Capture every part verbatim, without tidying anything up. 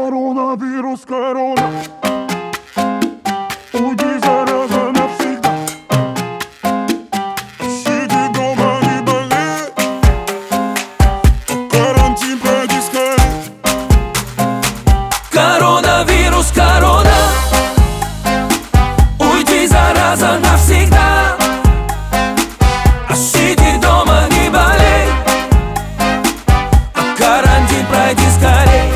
Коронавирус, корона, уйди, зараза, навсегда. Сиди дома, не болей, карантин пройди скорей. Коронавирус, корона, уйди, зараза, навсегда. Сиди дома, не болей, карантин пройди скорей.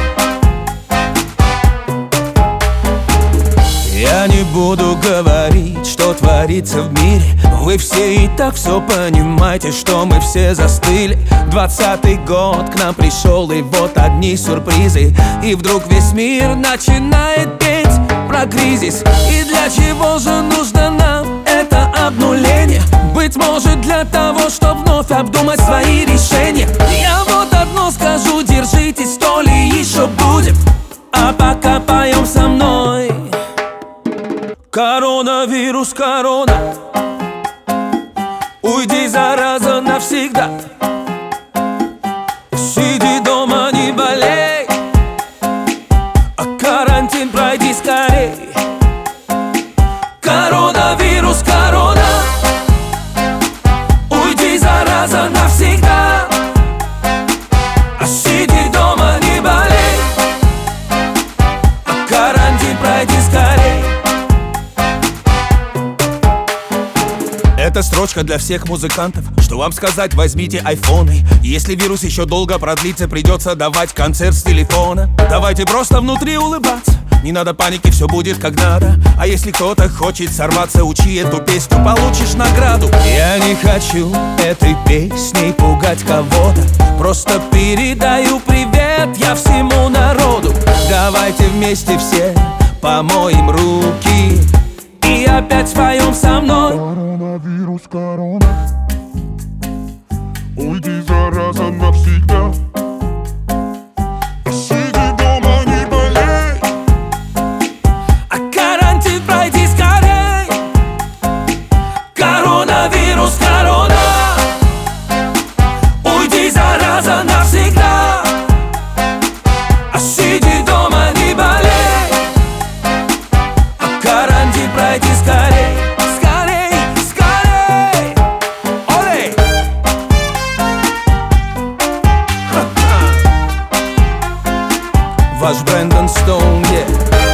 Я не буду говорить, что творится в мире. Вы все и так все понимаете, что мы все застыли. Двадцатый год к нам пришел, и вот одни сюрпризы. И вдруг весь мир начинает петь про кризис. И для чего же нужно нам это обнуление? Быть может для того, чтобы вновь обдумать свои решения. Я вот одно скажу, держитесь, то ли еще будет. А пока поем со мной. Коронавирус, корона, уйди, зараза, навсегда. Сиди дома, не болей, а карантин пройди скорей. Коронавирус, корона, уйди, зараза, навсегда. Сиди дома, не болей, а карантин пройди скорей. Это строчка для всех музыкантов. Что вам сказать, возьмите айфоны. Если вирус еще долго продлится, придется давать концерт с телефона. Давайте просто внутри улыбаться, не надо паники, все будет как надо. А если кто-то хочет сорваться, учи эту песню, получишь награду. Я не хочу этой песней пугать кого-то, просто передаю привет я всему народу. Давайте вместе все помоем руки и опять споем со мной. Коронавирус, корона, уйди, зараза, навсегда. Сиди дома, не болей, а карантин пройди скорей. Коронавирус, корона, уйди, зараза, навсегда. Сиди дома, не болей, а карантин пройди скорей. Ваш Брэндон Стоун, yeah.